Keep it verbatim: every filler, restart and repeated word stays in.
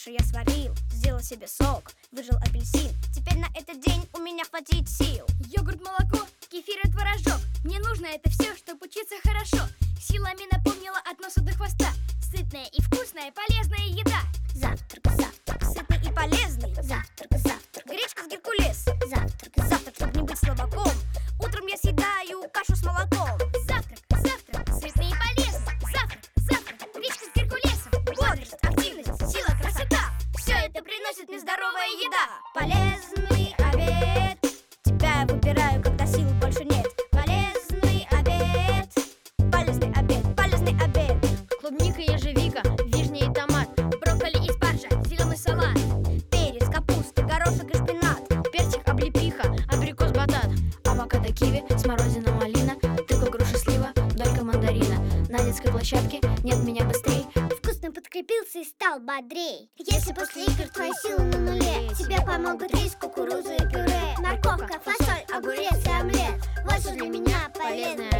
Кашу я сварил, сделал себе сок, выжил апельсин. Теперь на этот день у меня хватит сил. Йогурт, молоко, кефир и творожок. Мне нужно это все, чтобы учиться хорошо. Силами наполнила от носа до хвоста. Сытная и вкусная, полезная еда. Завтрак, завтрак, сытный и полезный. Завтрак, завтрак, гречка с геркулесом. Завтрак, завтрак, чтобы не быть слабаком. Утром я съедаю кашу с молоком. Завтрак, завтрак, сытный и полезный. Завтрак, завтрак, гречка с геркулесом. Бодрость, активность, сила, красота. Все это приносит мне здоровая еда. Полезный обед. Тебя я выбираю, когда сил больше нет. Полезный обед. Полезный обед, полезный обед. Клубника, ежевика, вишня и томат. Брокколи и спаржа, зеленый салат. Перец, капуста, горошек и шпинат. Персик, облепиха, абрикос, батат. Авокадо, киви, смородина, малина. Тыква, груша, слива, долька мандарина. На детской площадке нет меня быстрей. Вкусно подкрепился и стал бодрей. Если после игр твои силы на нуле, тебе помогут рис, кукуруза и пюре, морковка, фасоль, огурец и омлет. Вот что для меня полезное